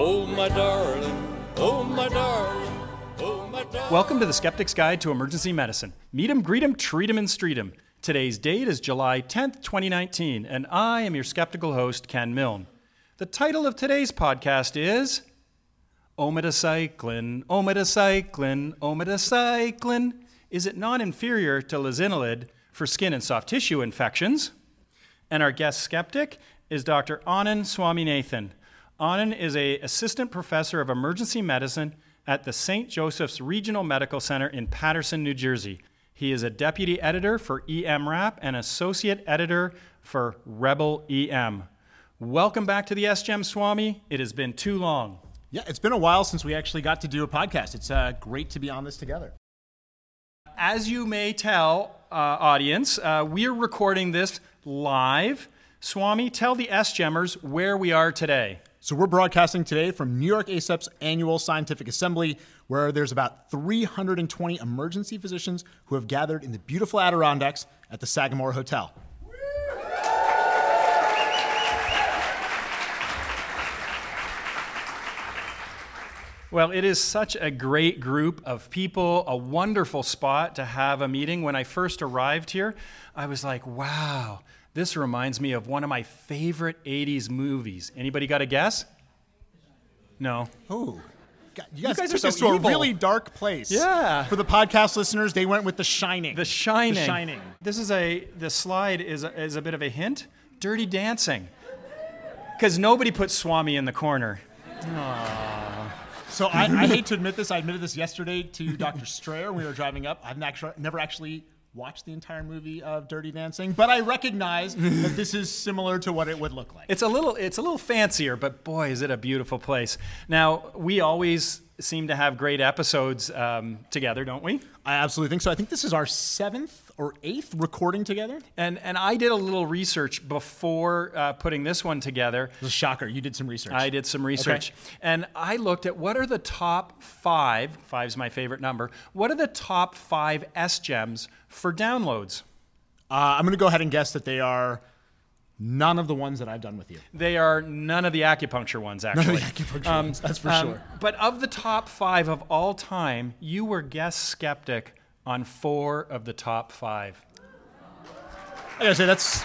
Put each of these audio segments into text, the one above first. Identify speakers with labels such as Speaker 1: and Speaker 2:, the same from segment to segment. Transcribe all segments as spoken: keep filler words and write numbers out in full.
Speaker 1: Oh, my darling, oh, my darling, oh, my darling.
Speaker 2: Welcome to the Skeptic's Guide to Emergency Medicine. Meet 'em, greet 'em, treat 'em, and street 'em. Today's date is July tenth, twenty nineteen, and I am your skeptical host, Ken Milne. The title of today's podcast is Omadacycline, Omadacycline, Omadacycline. Is it non-inferior to Linezolid for skin and soft tissue infections? And our guest skeptic is Doctor Anand Swaminathan. Anand is an assistant professor of emergency medicine at the Saint Joseph's Regional Medical Center in Paterson, New Jersey. He is a deputy editor for E M Rap and associate editor for Rebel E M. Welcome back to the S G E M, Swami. It has been too long.
Speaker 3: Yeah, it's been a while since we actually got to do a podcast. It's uh, great to be on this together.
Speaker 2: As you may tell, uh, audience, uh, we're recording this live. Swami, tell the S-Gemmers where we are today.
Speaker 3: So we're broadcasting today from New York A C E P's annual scientific assembly, where there's about three hundred twenty emergency physicians who have gathered in the beautiful Adirondacks at the Sagamore Hotel.
Speaker 2: Well, it is such a great group of people, a wonderful spot to have a meeting. When I first arrived here, I was like, wow, this reminds me of one of my favorite eighties movies. Anybody got a guess? No.
Speaker 3: Oh, God, you guys,
Speaker 2: You guys
Speaker 3: took
Speaker 2: are so
Speaker 3: this to a
Speaker 2: evil.
Speaker 3: really dark place.
Speaker 2: Yeah.
Speaker 3: For the podcast listeners, they went with The Shining.
Speaker 2: The Shining.
Speaker 3: The Shining.
Speaker 2: This is a, the slide is a, is a bit of a hint. Dirty Dancing. Because nobody put Swami in the corner. Aww.
Speaker 3: So I, I hate to admit this. I admitted this yesterday to Doctor Strayer when we were driving up. I've actually, never actually watched the entire movie of Dirty Dancing, but I recognize that this is similar to what it would look like.
Speaker 2: It's a little it's a little fancier, but boy, is it a beautiful place. Now, we always seem to have great episodes um, together, don't we?
Speaker 3: I absolutely think so. I think this is our seventh or eighth recording together.
Speaker 2: And and I did a little research before uh, putting this one together.
Speaker 3: It was a shocker. You did some research.
Speaker 2: I did some research.
Speaker 3: Okay.
Speaker 2: And I looked at what are the top five, five's my favorite number, what are the top five S-Gems for downloads?
Speaker 3: Uh, I'm going to go ahead and guess that they are none of the ones that I've done with you.
Speaker 2: They are none of the acupuncture ones, actually.
Speaker 3: None of the acupuncture ones, that's for
Speaker 2: um,
Speaker 3: sure.
Speaker 2: But of the top five of all time, you were guest skeptic on four of the top five.
Speaker 3: I gotta say, that's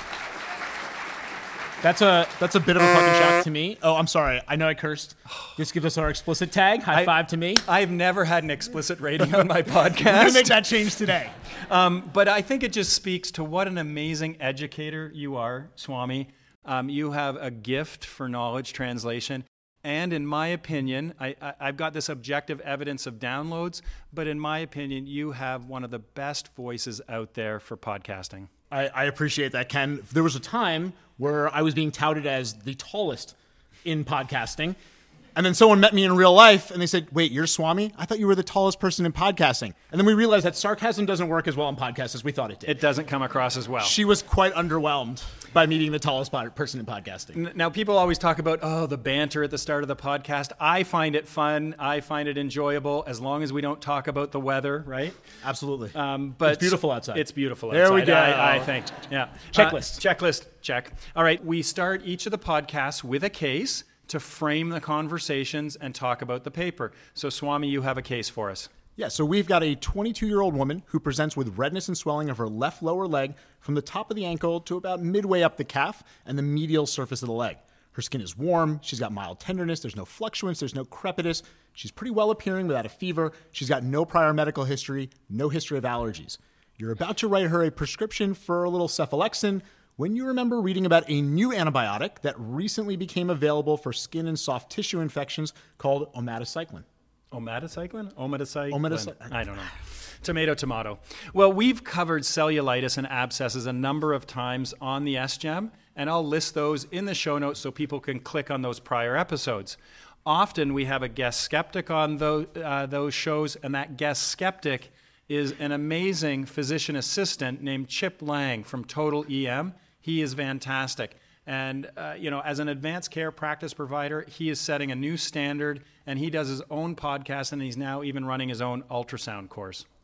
Speaker 3: that's a that's a bit of a fucking shock to me. Oh, I'm sorry. I know I cursed. This gives us our explicit tag. High
Speaker 2: I-
Speaker 3: five to me.
Speaker 2: I've never had an explicit rating on my
Speaker 3: I'm gonna
Speaker 2: podcast.
Speaker 3: make that change today.
Speaker 2: Um, but I think it just speaks to what an amazing educator you are, Swami. Um, you have a gift for knowledge translation. And in my opinion, I, I, I've got this objective evidence of downloads, but in my opinion, you have one of the best voices out there for podcasting.
Speaker 3: I, I appreciate that, Ken. There was a time where I was being touted as the tallest in podcasting. And then someone met me in real life and they said, wait, you're Swami? I thought you were the tallest person in podcasting. And then we realized that sarcasm doesn't work as well in podcasts as we thought it did.
Speaker 2: It doesn't come across as well.
Speaker 3: She was quite underwhelmed by meeting the tallest pod- person in podcasting.
Speaker 2: N- Now, people always talk about, oh, the banter at the start of the podcast. I find it fun. I find it enjoyable as long as we don't talk about the weather, right?
Speaker 3: Absolutely.
Speaker 2: Um, but
Speaker 3: It's beautiful outside.
Speaker 2: It's beautiful
Speaker 3: There
Speaker 2: outside.
Speaker 3: we go.
Speaker 2: I, I think. Yeah.
Speaker 3: Checklist.
Speaker 2: Uh, checklist. Check. All right. We start each of the podcasts with a case to frame the conversations and talk about the paper. So, Swami, you have a case for us.
Speaker 3: Yeah, so we've got a twenty-two-year-old woman who presents with redness and swelling of her left lower leg from the top of the ankle to about midway up the calf and the medial surface of the leg. Her skin is warm, she's got mild tenderness, there's no fluctuance, there's no crepitus, she's pretty well appearing without a fever, she's got no prior medical history, no history of allergies. You're about to write her a prescription for a little cephalexin when you remember reading about a new antibiotic that recently became available for skin and soft tissue infections called omadacycline.
Speaker 2: Omadacycline? Omadacycline?
Speaker 3: Omadacy-
Speaker 2: I don't know. Tomato, tomato. Well, we've covered cellulitis and abscesses a number of times on the S G E M, and I'll list those in the show notes so people can click on those prior episodes. Often we have a guest skeptic on those, uh, those shows, and that guest skeptic is an amazing physician assistant named Chip Lang from Total E M. He is fantastic. And, uh, you know, as an advanced care practice provider, he is setting a new standard, and he does his own podcast, and he's now even running his own ultrasound course.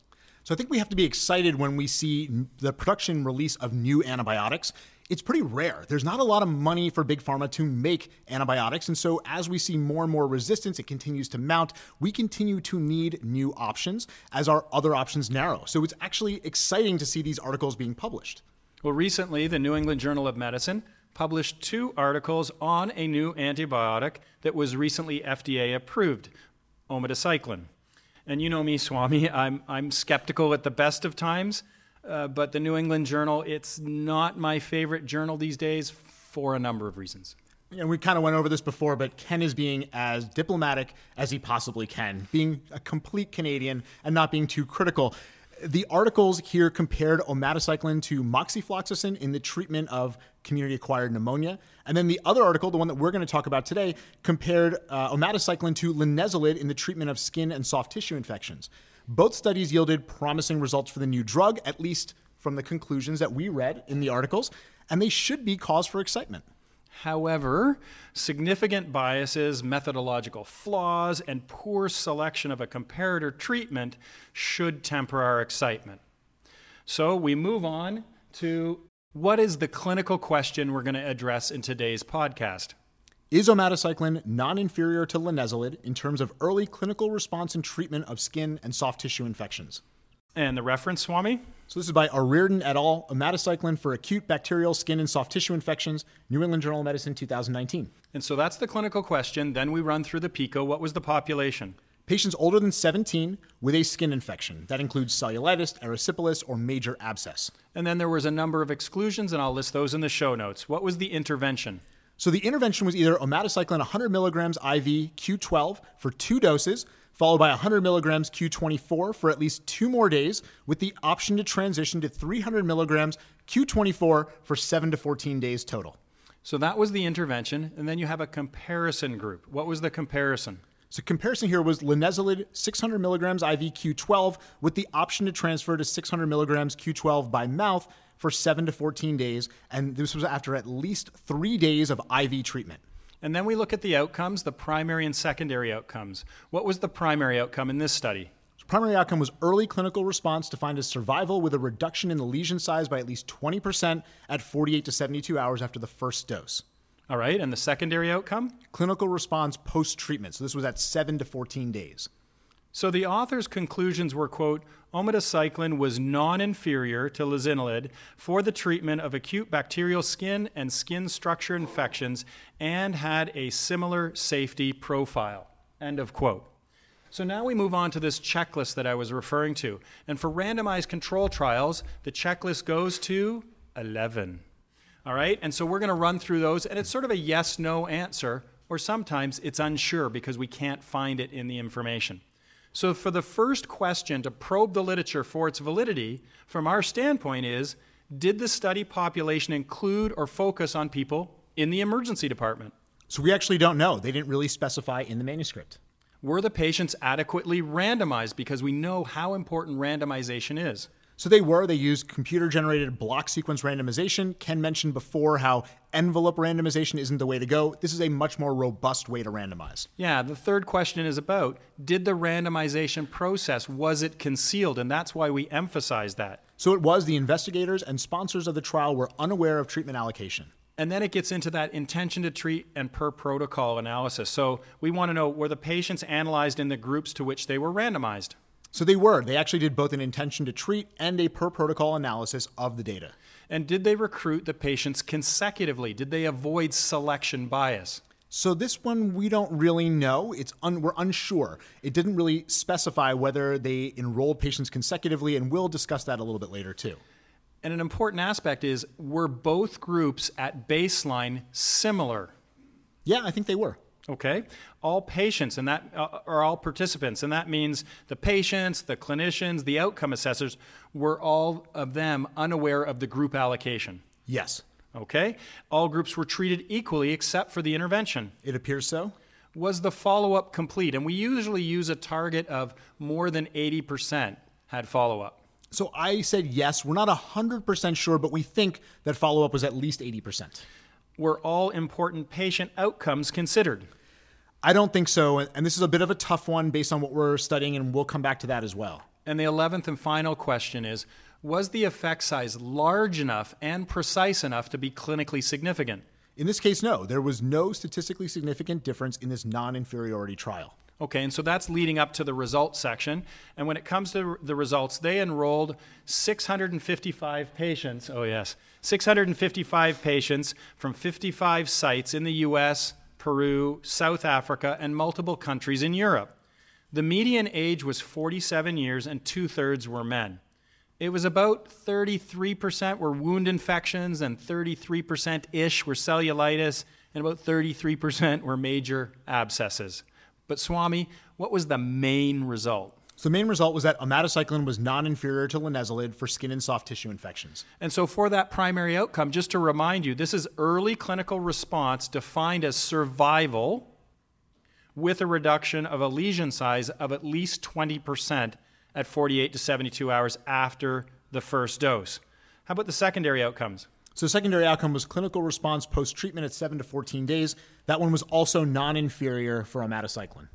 Speaker 3: So I think we have to be excited when we see the production and release of new antibiotics. It's pretty rare. There's not a lot of money for Big Pharma to make antibiotics. And so as we see more and more resistance, it continues to mount. We continue to need new options as our other options narrow. So it's actually exciting to see these articles being published.
Speaker 2: Well, recently, the New England Journal of Medicine published two articles on a new antibiotic that was recently F D A approved, omadacycline. And you know me, Swami, I'm, I'm skeptical at the best of times, uh, but the New England Journal, it's not my favorite journal these days for a number of reasons.
Speaker 3: And we kind of went over this before, but Ken is being as diplomatic as he possibly can, being a complete Canadian and not being too critical. The articles here compared omadacycline to moxifloxacin in the treatment of community-acquired pneumonia. And then the other article, the one that we're going to talk about today, compared uh, omadacycline to linezolid in the treatment of skin and soft tissue infections. Both studies yielded promising results for the new drug, at least from the conclusions that we read in the articles, and they should be cause for excitement.
Speaker 2: However, significant biases, methodological flaws, and poor selection of a comparator treatment should temper our excitement. So we move on to what is the clinical question we're going to address in today's podcast.
Speaker 3: Is omadacycline non-inferior to linezolid in terms of early clinical response and treatment of skin and soft tissue infections?
Speaker 2: And the reference, Swami?
Speaker 3: So this is by O'Riordan et al., omadacycline for acute bacterial skin and soft tissue infections, New England Journal of Medicine, two thousand nineteen.
Speaker 2: And so that's the clinical question. Then we run through the PICO. What was the population?
Speaker 3: Patients older than seventeen with a skin infection. That includes cellulitis, erysipelas, or major abscess.
Speaker 2: And then there was a number of exclusions, and I'll list those in the show notes. What was the intervention?
Speaker 3: So the intervention was either omadacycline one hundred milligrams I V Q twelve for two doses, followed by one hundred milligrams Q twenty-four for at least two more days, with the option to transition to three hundred milligrams Q twenty-four for seven to fourteen days total.
Speaker 2: So that was the intervention, and then you have a comparison group. What was the comparison?
Speaker 3: So comparison here was linezolid six hundred milligrams I V Q twelve with the option to transfer to six hundred milligrams Q twelve by mouth for seven to fourteen days, and this was after at least three days of I V treatment.
Speaker 2: And then we look at the outcomes, the primary and secondary outcomes. What was the primary outcome in this study?
Speaker 3: So primary outcome was early clinical response defined as survival with a reduction in the lesion size by at least twenty percent at forty-eight to seventy-two hours after the first dose.
Speaker 2: All right, and the secondary outcome?
Speaker 3: Clinical response post-treatment. So this was at seven to fourteen days.
Speaker 2: So the author's conclusions were, quote, omadacycline was non-inferior to linezolid for the treatment of acute bacterial skin and skin structure infections and had a similar safety profile, end of quote. So now we move on to this checklist that I was referring to. And for randomized control trials, the checklist goes to eleven. All right, and so we're going to run through those, and it's sort of a yes-no answer, or sometimes it's unsure because we can't find it in the information. So for the first question to probe the literature for its validity, from our standpoint is, did the study population include or focus on people in the emergency department?
Speaker 3: So we actually don't know. They didn't really specify in the manuscript.
Speaker 2: Were the patients adequately randomized? Because we know how important randomization is.
Speaker 3: So they were. They used computer-generated block sequence randomization. Ken mentioned before how envelope randomization isn't the way to go. This is a much more robust way to randomize.
Speaker 2: Yeah, the third question is about, did the randomization process, was it concealed? And that's why we emphasize that.
Speaker 3: So it was. The investigators and sponsors of the trial were unaware of treatment allocation.
Speaker 2: And then it gets into that intention to treat and per protocol analysis. So we want to know, were the patients analyzed in the groups to which they were randomized?
Speaker 3: So they were. They actually did both an intention to treat and a per protocol analysis of the data.
Speaker 2: And did they recruit the patients consecutively? Did they avoid selection bias?
Speaker 3: So this one we don't really know. It's un- we're unsure. It didn't really specify whether they enrolled patients consecutively, and we'll discuss that a little bit later too.
Speaker 2: And an important aspect is, were both groups at baseline similar?
Speaker 3: Yeah, I think they were.
Speaker 2: Okay, all patients and that uh, are all participants, and that means the patients, the clinicians, the outcome assessors were all of them unaware of the group allocation.
Speaker 3: Yes.
Speaker 2: Okay, all groups were treated equally except for the intervention.
Speaker 3: It appears so.
Speaker 2: Was the follow-up complete? And we usually use a target of more than eighty percent had follow-up.
Speaker 3: So I said yes. We're not one hundred percent sure, but we think that follow-up was at least eighty percent.
Speaker 2: Were all important patient outcomes considered?
Speaker 3: I don't think so, and this is a bit of a tough one based on what we're studying, and we'll come back to that as well.
Speaker 2: And the eleventh and final question is, was the effect size large enough and precise enough to be clinically significant?
Speaker 3: In this case, no. There was no statistically significant difference in this non-inferiority trial.
Speaker 2: Okay, and so that's leading up to the results section. And when it comes to the results, they enrolled six hundred fifty-five patients. Oh, yes. six hundred fifty-five patients from fifty-five sites in the U S, Peru, South Africa, and multiple countries in Europe. The median age was forty-seven years, and two-thirds were men. It was about thirty-three percent were wound infections, and thirty-three percent-ish were cellulitis, and about thirty-three percent were major abscesses. But Swami, what was the main result?
Speaker 3: So the main result was that omadacycline was non-inferior to linezolid for skin and soft tissue infections.
Speaker 2: And so for that primary outcome, just to remind you, this is early clinical response defined as survival with a reduction of a lesion size of at least twenty percent at forty-eight to seventy-two hours after the first dose. How about the secondary outcomes?
Speaker 3: So secondary outcome was clinical response post-treatment at seven to fourteen days. That one was also non-inferior for omadacycline.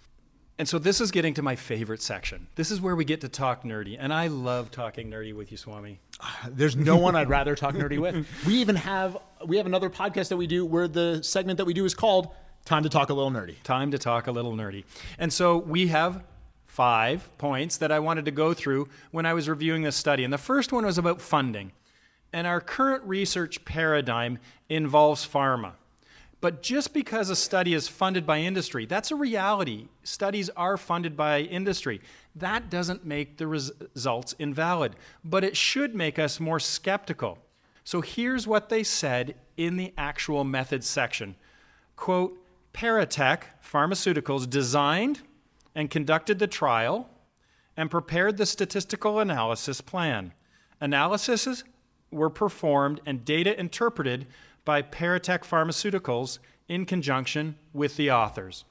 Speaker 2: And so this is getting to my favorite section. This is where we get to talk nerdy, and I love talking nerdy with you, Swami.
Speaker 3: There's no one I'd rather talk nerdy with. We even have we have another podcast that we do where the segment that we do is called Time to Talk a Little Nerdy.
Speaker 2: Time to Talk a Little Nerdy. And so we have five points that I wanted to go through when I was reviewing this study. And the first one was about funding. And our current research paradigm involves pharma. But just because a study is funded by industry, that's a reality. Studies are funded by industry. That doesn't make the res- results invalid, but it should make us more skeptical. So here's what they said in the actual methods section. Quote, Paratech Pharmaceuticals designed and conducted the trial and prepared the statistical analysis plan. Analyses were performed and data interpreted by Paratech Pharmaceuticals in conjunction with the authors.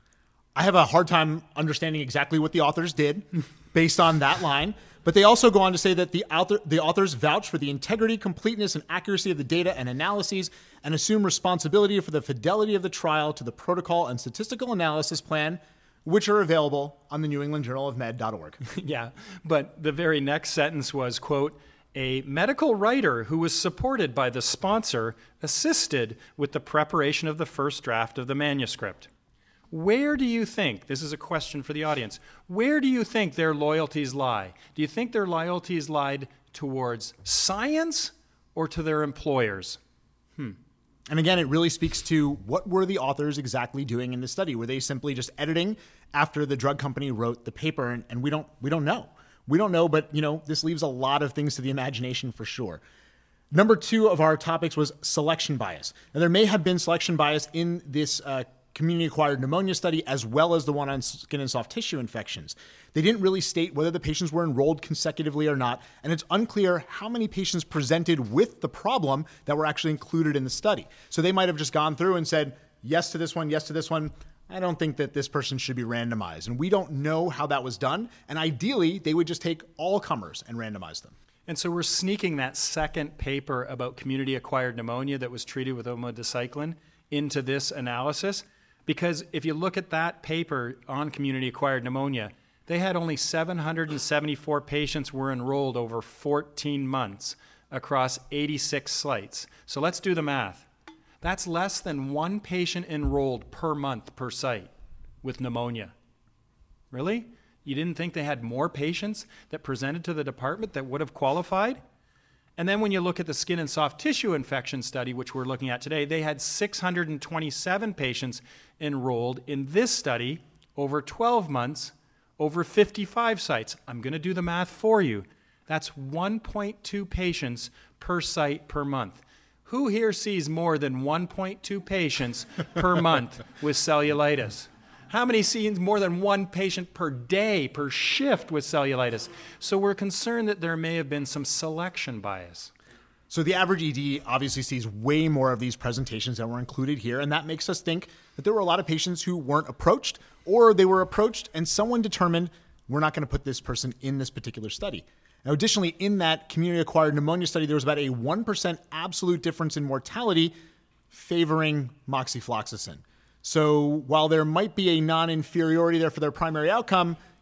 Speaker 3: I have a hard time understanding exactly what the authors did based on that line, but they also go on to say that the author, the authors vouch for the integrity, completeness, and accuracy of the data and analyses and assume responsibility for the fidelity of the trial to the protocol and statistical analysis plan, which are available on the New England Journal of Med dot org.
Speaker 2: Yeah, but the very next sentence was, quote, a medical writer who was supported by the sponsor assisted with the preparation of the first draft of the manuscript. Where do you think, this is a question for the audience, where do you think their loyalties lie? Do you think their loyalties lied towards science or to their employers? Hmm.
Speaker 3: And again, it really speaks to what were the authors exactly doing in the study? Were they simply just editing after the drug company wrote the paper? And, and we don't we don't know. We don't know, but you know, this leaves a lot of things to the imagination for sure. Number two of our topics was selection bias. Now, there may have been selection bias in this uh, community-acquired pneumonia study as well as the one on skin and soft tissue infections. They didn't really state whether the patients were enrolled consecutively or not, and it's unclear how many patients presented with the problem that were actually included in the study. So they might have just gone through and said, yes to this one, yes to this one. I don't think that this person should be randomized. And we don't know how that was done. And ideally, they would just take all comers and randomize them.
Speaker 2: And so we're sneaking that second paper about community-acquired pneumonia that was treated with omadacycline into this analysis. Because if you look at that paper on community-acquired pneumonia, they had only seven hundred seventy-four patients were enrolled over fourteen months across eighty-six sites. So let's do the math. That's less than one patient enrolled per month per site with pneumonia. Really? You didn't think they had more patients that presented to the department that would have qualified? And then when you look at the skin and soft tissue infection study, which we're looking at today, they had six hundred twenty-seven patients enrolled in this study over twelve months, over fifty-five sites. I'm going to do the math for you. That's one point two patients per site per month. Who here sees more than one point two patients per month with cellulitis? How many sees more than one patient per day, per shift with cellulitis? So we're concerned that there may have been some selection bias.
Speaker 3: So the average E D obviously sees way more of these presentations that were included here, and that makes us think that there were a lot of patients who weren't approached, or they were approached and someone determined, we're not going to put this person in this particular study. Now, additionally, in that community-acquired pneumonia study, there was about a one percent absolute difference in mortality favoring moxifloxacin. So while there might be a non-inferiority there for their primary outcome,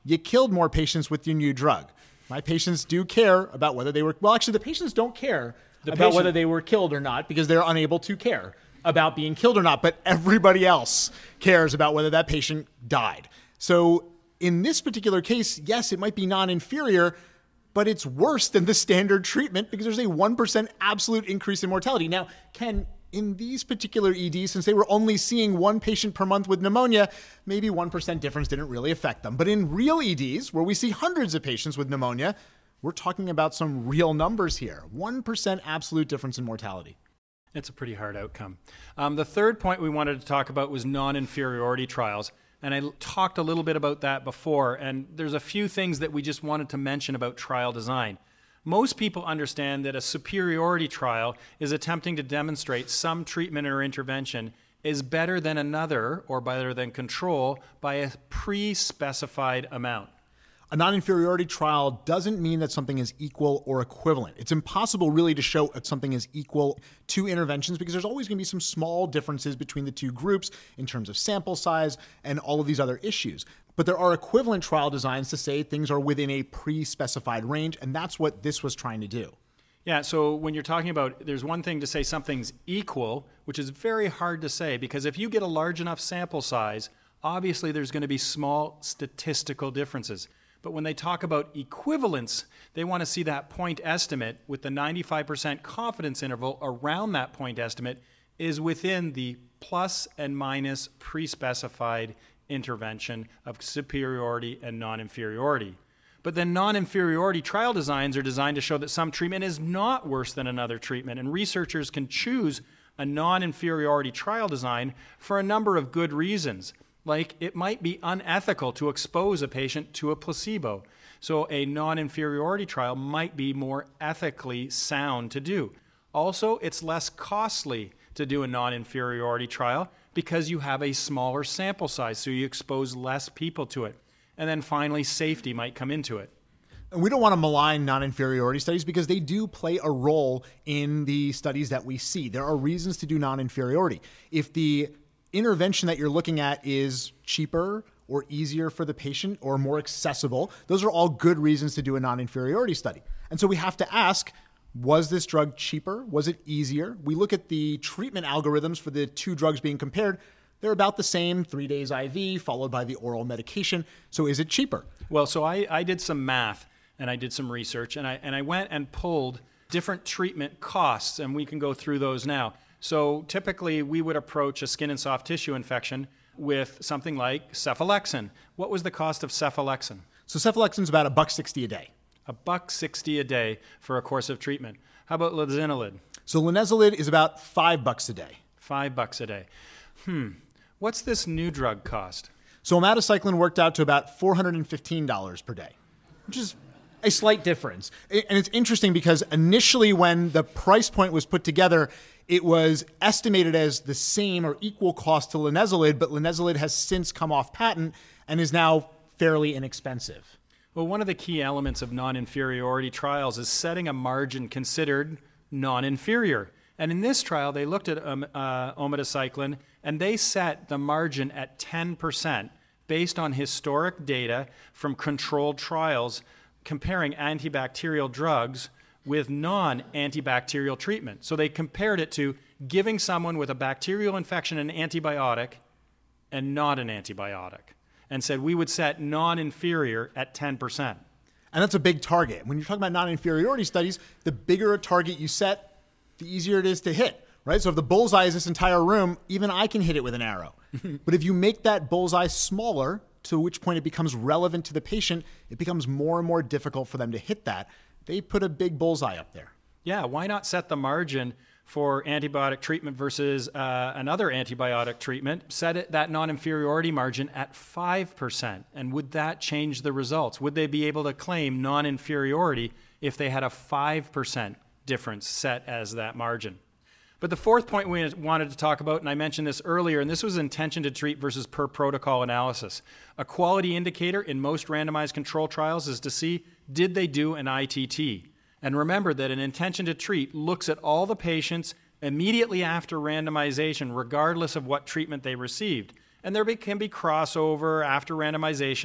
Speaker 3: you killed more patients with your new drug. My patients do care about whether they were, well, actually, the patients don't care
Speaker 2: The
Speaker 3: about
Speaker 2: patient-
Speaker 3: whether they were killed or not because they're unable to care about being killed or not, but everybody else cares about whether that patient died. So in this particular case, yes, it might be non-inferior, but it's worse than the standard treatment because there's a one percent absolute increase in mortality. Now, Ken, in these particular E Ds, since they were only seeing one patient per month with pneumonia, maybe one percent difference didn't really affect them. But in real E Ds, where we see hundreds of patients with pneumonia, we're talking about some real numbers here. one percent absolute difference in mortality.
Speaker 2: It's a pretty hard outcome. Um, the third point we wanted to talk about was non-inferiority trials. And I talked a little bit about that before, and there's a few things that we just wanted to mention about trial design. Most people understand that a superiority trial is attempting to demonstrate some treatment or intervention is better than another or better than control by a pre-specified amount.
Speaker 3: A non-inferiority trial doesn't mean that something is equal or equivalent. It's impossible really to show that something is equal to interventions because there's always going to be some small differences between the two groups in terms of sample size and all of these other issues. But there are equivalent trial designs to say things are within a pre-specified range, and that's what this was trying to do.
Speaker 2: Yeah, so when you're talking about, there's one thing to say something's equal, which is very hard to say because if you get a large enough sample size, obviously there's going to be small statistical differences. But when they talk about equivalence, they want to see that point estimate with the ninety-five percent confidence interval around that point estimate is within the plus and minus pre-specified intervention of superiority and non-inferiority. But then non-inferiority trial designs are designed to show that some treatment is not worse than another treatment, and researchers can choose a non-inferiority trial design for a number of good reasons. Like it might be unethical to expose a patient to a placebo. So a non-inferiority trial might be more ethically sound to do. Also, it's less costly to do a non-inferiority trial because you have a smaller sample size, so you expose less people to it. And then finally, safety might come into it.
Speaker 3: And we don't want to malign non-inferiority studies because they do play a role in the studies that we see. There are reasons to do non-inferiority. If the intervention that you're looking at is cheaper or easier for the patient or more accessible, those are all good reasons to do a non-inferiority study. And so we have to ask, was this drug cheaper? Was it easier? We look at the treatment algorithms for the two drugs being compared. They're about the same, three days I V followed by the oral medication. So is it cheaper?
Speaker 2: Well, so I, I did some math and I did some research and I, and I went and pulled different treatment costs, and we can go through those now. So typically we would approach a skin and soft tissue infection with something like cephalexin. What was the cost of cephalexin?
Speaker 3: So cephalexin is about a buck sixty a day.
Speaker 2: A buck sixty a day for a course of treatment. How about linezolid?
Speaker 3: So linezolid is about five bucks a day.
Speaker 2: Five bucks a day. Hmm. What's this new drug cost?
Speaker 3: So omadacycline worked out to about four hundred fifteen dollars per day, which is a slight difference. And it's interesting because initially when the price point was put together, it was estimated as the same or equal cost to linezolid, but linezolid has since come off patent and is now fairly inexpensive.
Speaker 2: Well, one of the key elements of non-inferiority trials is setting a margin considered non-inferior. And in this trial, they looked at um, uh, omadacycline, and they set the margin at ten percent based on historic data from controlled trials comparing antibacterial drugs with non-antibacterial treatment. So they compared it to giving someone with a bacterial infection an antibiotic and not an antibiotic, and said we would set non-inferior at ten percent.
Speaker 3: And that's a big target. When you're talking about non-inferiority studies, the bigger a target you set, the easier it is to hit, right? So if the bullseye is this entire room, even I can hit it with an arrow. But if you make that bullseye smaller, to which point it becomes relevant to the patient, it becomes more and more difficult for them to hit that. They put a big bullseye up there.
Speaker 2: Yeah, why not set the margin for antibiotic treatment versus uh, another antibiotic treatment? Set it, that non-inferiority margin at five percent. And would that change the results? Would they be able to claim non-inferiority if they had a five percent difference set as that margin? But the fourth point we wanted to talk about, and I mentioned this earlier, and this was intention to treat versus per protocol analysis. A quality indicator in most randomized control trials is to see, did they do an I T T? And remember that an intention to treat looks at all the patients immediately after randomization, regardless of what treatment they received. And there can be crossover after randomization,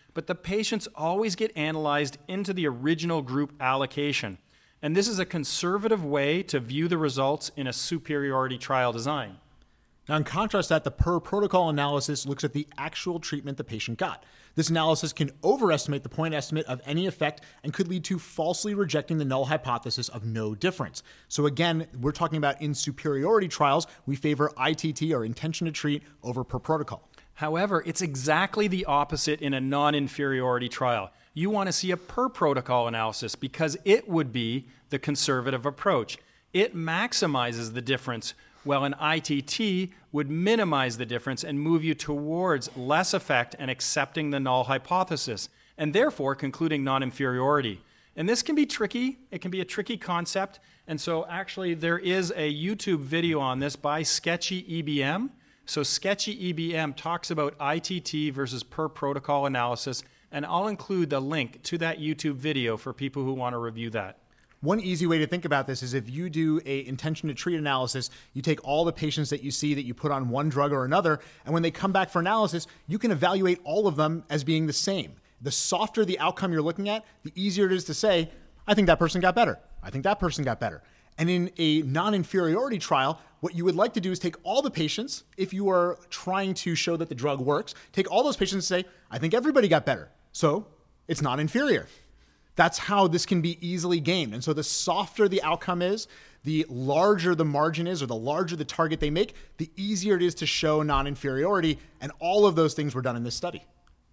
Speaker 2: but the patients always get analyzed into the original group allocation. And this is a conservative way to view the results in a superiority trial design.
Speaker 3: Now, in contrast to that, the per-protocol analysis looks at the actual treatment the patient got. This analysis can overestimate the point estimate of any effect and could lead to falsely rejecting the null hypothesis of no difference. So again, we're talking about in superiority trials, we favor I T T, or intention to treat, over per-protocol.
Speaker 2: However, it's exactly the opposite in a non-inferiority trial. You want to see a per-protocol analysis because it would be the conservative approach. It maximizes the difference, while an I T T would minimize the difference and move you towards less effect and accepting the null hypothesis, and therefore concluding non-inferiority. And this can be tricky. It can be a tricky concept. And so actually there is a YouTube video on this by Sketchy E B M. So Sketchy E B M talks about I T T versus per-protocol analysis, and I'll include the link to that YouTube video for people who want to review that.
Speaker 3: One easy way to think about this is if you do a intention to treat analysis, you take all the patients that you see that you put on one drug or another, and when they come back for analysis, you can evaluate all of them as being the same. The softer the outcome you're looking at, the easier it is to say, I think that person got better. I think that person got better. And in a non-inferiority trial, what you would like to do is take all the patients, if you are trying to show that the drug works, take all those patients and say, I think everybody got better. So it's not inferior. That's how this can be easily gamed. And so the softer the outcome is, the larger the margin is, or the larger the target they make, the easier it is to show non-inferiority. And all of those things were done in this study.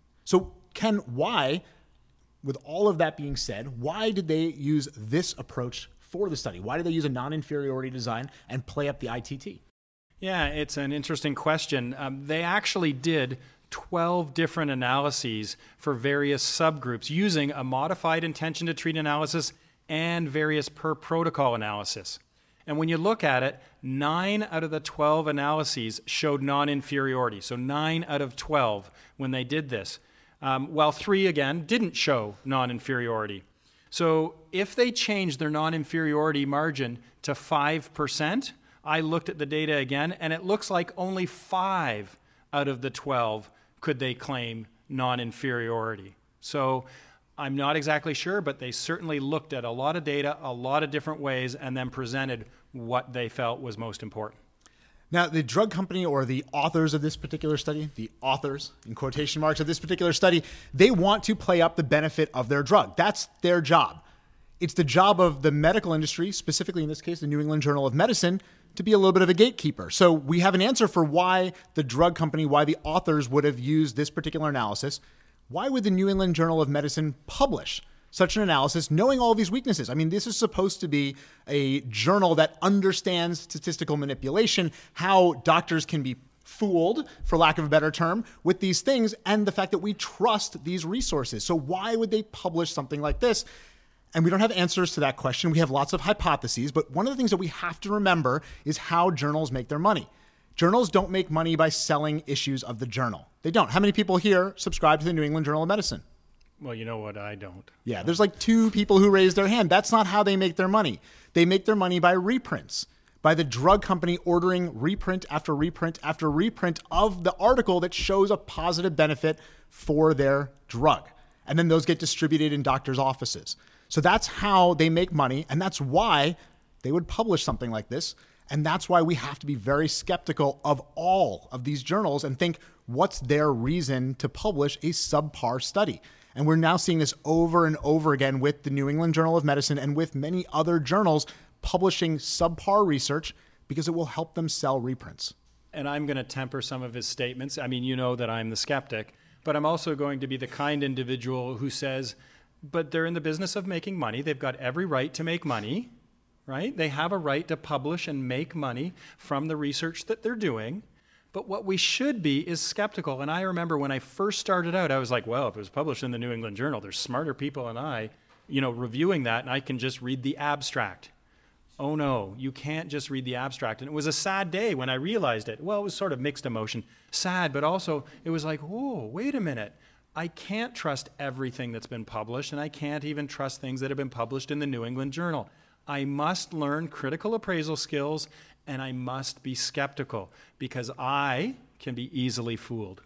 Speaker 3: So Ken, why, with all of that being said, why did they use this approach for the study? Why did they use a non-inferiority design and play up the I T T?
Speaker 2: Yeah, it's an interesting question. Um, they actually did twelve different analyses for various subgroups using a modified intention to treat analysis and various per protocol analysis. And when you look at it, nine out of the twelve analyses showed non-inferiority. So nine out of twelve when they did this, um, while three, again, didn't show non-inferiority. So if they changed their non-inferiority margin to five percent, I looked at the data again, and it looks like only five out of the twelve could they claim non-inferiority. So I'm not exactly sure, but they certainly looked at a lot of data, a lot of different ways, and then presented what they felt was most important.
Speaker 3: Now, the drug company, or the authors of this particular study, the authors, in quotation marks, of this particular study, they want to play up the benefit of their drug. That's their job. It's the job of the medical industry, specifically in this case, the New England Journal of Medicine, to be a little bit of a gatekeeper. So we have an answer for why the drug company, why the authors would have used this particular analysis. Why would the New England Journal of Medicine publish such an analysis knowing all these weaknesses? I mean, this is supposed to be a journal that understands statistical manipulation, how doctors can be fooled, for lack of a better term, with these things, and the fact that we trust these resources. So why would they publish something like this? And we don't have answers to that question. We have lots of hypotheses, but one of the things that we have to remember is how journals make their money. Journals don't make money by selling issues of the journal. They don't. How many people here subscribe to the New England Journal of Medicine?
Speaker 2: Well, you know what? I don't.
Speaker 3: Yeah, there's like two people who raised their hand. That's not how they make their money. They make their money by reprints, by the drug company ordering reprint after reprint after reprint of the article that shows a positive benefit for their drug. And then those get distributed in doctors' offices. So that's how they make money, and that's why they would publish something like this. And that's why we have to be very skeptical of all of these journals and think, what's their reason to publish a subpar study? And we're now seeing this over and over again with the New England Journal of Medicine and with many other journals publishing subpar research because it will help them sell reprints.
Speaker 2: And I'm going to temper some of his statements. I mean, you know that I'm the skeptic, but I'm also going to be the kind individual who says, but they're in the business of making money. They've got every right to make money, right? They have a right to publish and make money from the research that they're doing. But what we should be is skeptical. And I remember when I first started out, I was like, well, if it was published in the New England Journal, there's smarter people than I, you know, reviewing that, and I can just read the abstract. Oh no, you can't just read the abstract. And it was a sad day when I realized it. Well, it was sort of mixed emotion. Sad, but also it was like, whoa, wait a minute. I can't trust everything that's been published, and I can't even trust things that have been published in the New England Journal. I must learn critical appraisal skills, and I must be skeptical, because I can be easily fooled.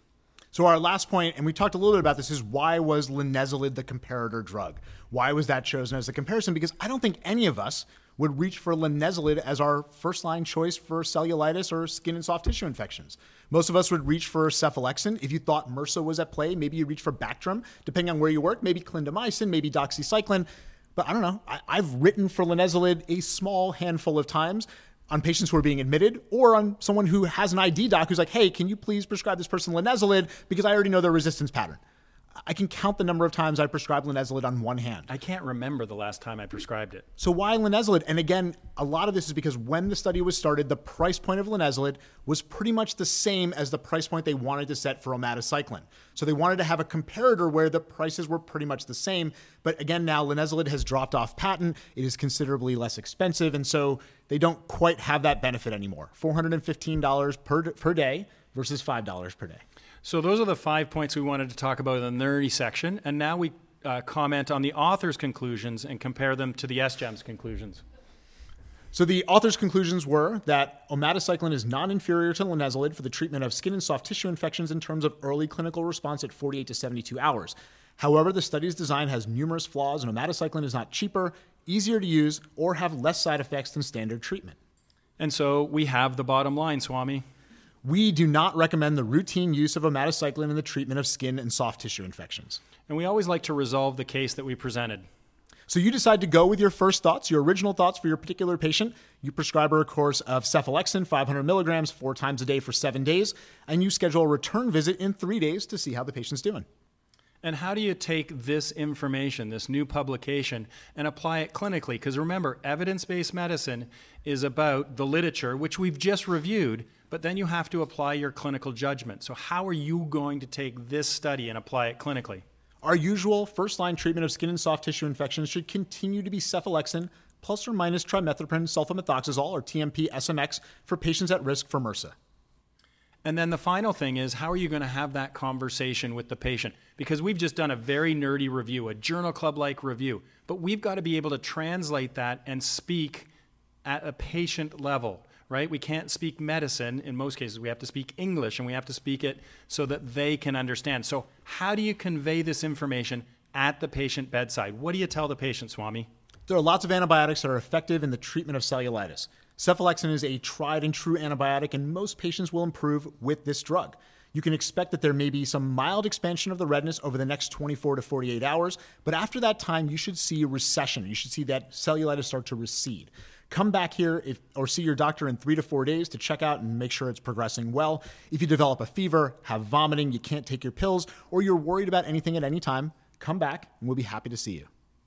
Speaker 3: So our last point, and we talked a little bit about this, is why was linezolid the comparator drug? Why was that chosen as a comparison? Because I don't think any of us would reach for linezolid as our first-line choice for cellulitis or skin and soft tissue infections. Most of us would reach for cephalexin. If you thought MRSA was at play, maybe you reach for Bactrim, depending on where you work, maybe clindamycin, maybe doxycycline. But I don't know. I, I've written for linezolid a small handful of times on patients who are being admitted, or on someone who has an I D doc who's like, hey, can you please prescribe this person linezolid because I already know their resistance pattern. I can count the number of times I prescribed linezolid on one hand.
Speaker 2: I can't remember the last time I prescribed it.
Speaker 3: So why linezolid? And again, a lot of this is because when the study was started, the price point of linezolid was pretty much the same as the price point they wanted to set for omadacycline. So they wanted to have a comparator where the prices were pretty much the same. But again, now linezolid has dropped off patent. It is considerably less expensive. And so they don't quite have that benefit anymore. four hundred fifteen dollars per, per day versus five dollars per day.
Speaker 2: So those are the five points we wanted to talk about in the nerdy section. And now we uh, comment on the author's conclusions and compare them to the S G E M's conclusions.
Speaker 3: So the author's conclusions were that omadacycline is non-inferior to linezolid for the treatment of skin and soft tissue infections in terms of early clinical response at forty-eight to seventy-two hours. However, the study's design has numerous flaws, and omadacycline is not cheaper, easier to use, or have less side effects than standard treatment.
Speaker 2: And so we have the bottom line, Swami.
Speaker 3: We do not recommend the routine use of omadacycline in the treatment of skin and soft tissue infections.
Speaker 2: And we always like to resolve the case that we presented.
Speaker 3: So you decide to go with your first thoughts, your original thoughts for your particular patient. You prescribe her a course of cephalexin, five hundred milligrams, four times a day for seven days, and you schedule a return visit in three days to see how the patient's doing.
Speaker 2: And how do you take this information, this new publication, and apply it clinically? Because remember, evidence-based medicine is about the literature, which we've just reviewed, but then you have to apply your clinical judgment. So how are you going to take this study and apply it clinically?
Speaker 3: Our usual first-line treatment of skin and soft tissue infections should continue to be cephalexin plus or minus trimethoprim sulfamethoxazole, or T M P S M X, for patients at risk for MRSA.
Speaker 2: And then the final thing is, how are you going to have that conversation with the patient? Because we've just done a very nerdy review, a journal club-like review, but we've got to be able to translate that and speak at a patient level, right? We can't speak medicine. In most cases, we have to speak English, and we have to speak it so that they can understand. So how do you convey this information at the patient bedside? What do you tell the patient, Swami?
Speaker 3: There are lots of antibiotics that are effective in the treatment of cellulitis. Cephalexin is a tried and true antibiotic, and most patients will improve with this drug. You can expect that there may be some mild expansion of the redness over the next twenty-four to forty-eight hours, but after that time, you should see a recession. You should see that cellulitis start to recede. Come back here if, or see your doctor in three to four days to check out and make sure it's progressing well. If you develop a fever, have vomiting, you can't take your pills, or you're worried about anything at any time, come back and we'll be happy to see you.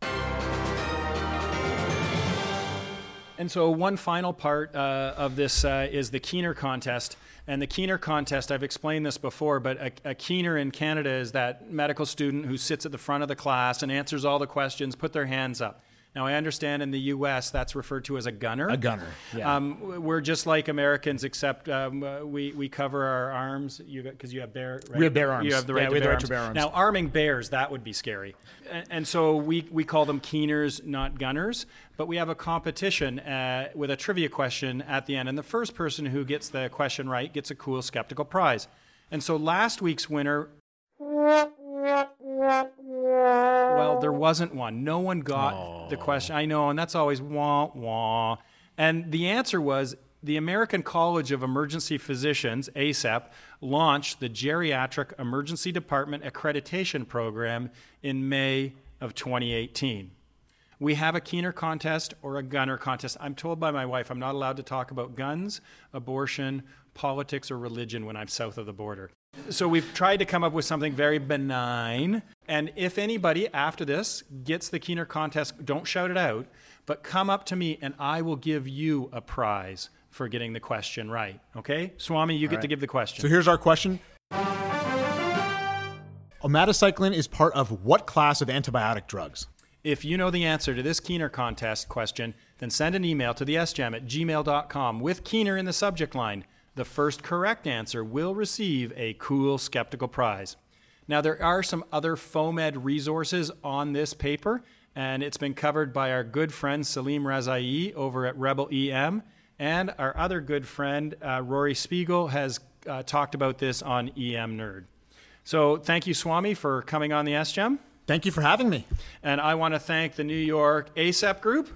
Speaker 2: And so one final part uh, of this uh, is the Keener contest. And the Keener contest, I've explained this before, but a, a Keener in Canada is that medical student who sits at the front of the class and answers all the questions, put their hands up. Now, I understand in the U S that's referred to as a gunner.
Speaker 3: A gunner, yeah.
Speaker 2: Um, we're just like Americans, except um, uh, we, we cover our arms because you, you have bear, right?
Speaker 3: We have bear arms.
Speaker 2: You have the right,
Speaker 3: yeah,
Speaker 2: to,
Speaker 3: we have
Speaker 2: bear
Speaker 3: the right
Speaker 2: arms.
Speaker 3: to bear arms.
Speaker 2: Now, arming bears, that would be scary. And, and so we, we call them Keeners, not gunners. But we have a competition uh, with a trivia question at the end. And the first person who gets the question right gets a cool skeptical prize. And so last week's winner... Well, there wasn't one. No one got Aww. the question. I know, and that's always wah, wah. And the answer was the American College of Emergency Physicians, A C E P, launched the Geriatric Emergency Department Accreditation Program in May of twenty eighteen. We have a Keener contest or a gunner contest. I'm told by my wife I'm not allowed to talk about guns, abortion, politics, or religion when I'm south of the border. So we've tried to come up with something very benign. And if anybody after this gets the Keener contest, don't shout it out, but come up to me and I will give you a prize for getting the question right. Okay? Swami, you All get right. to give the question.
Speaker 3: So here's our question. Omadacycline is part of what class of antibiotic drugs?
Speaker 2: If you know the answer to this Keener contest question, then send an email to the s g e m at gmail dot com with Keener in the subject line. The first correct answer will receive a cool skeptical prize. Now, there are some other FOAMed resources on this paper, and it's been covered by our good friend Salim Razai over at Rebel E M, and our other good friend uh, Rory Spiegel has uh, talked about this on E M Nerd. So thank you, Swami, for coming on the S G E M.
Speaker 3: Thank you for having me.
Speaker 2: And I want to thank the New York A C E P group.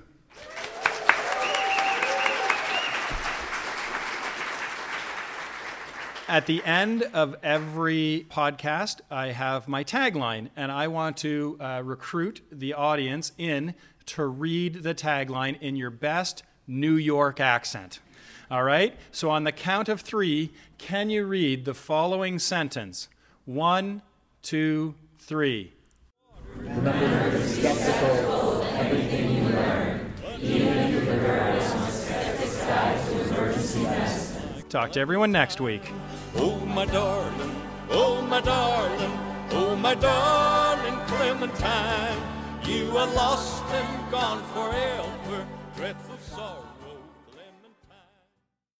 Speaker 2: At the end of every podcast, I have my tagline, and I want to uh, recruit the audience in to read the tagline in your best New York accent. All right? So on the count of three, can you read the following sentence? One, two, three.
Speaker 4: Remember to be skeptical, everything you learn, even if you regard some skeptic's guide to emergency medicine.
Speaker 2: Talk to everyone next week.
Speaker 1: Oh, my darling, oh, my darling, oh, my darling Clementine, you are lost and gone forever, dreadful.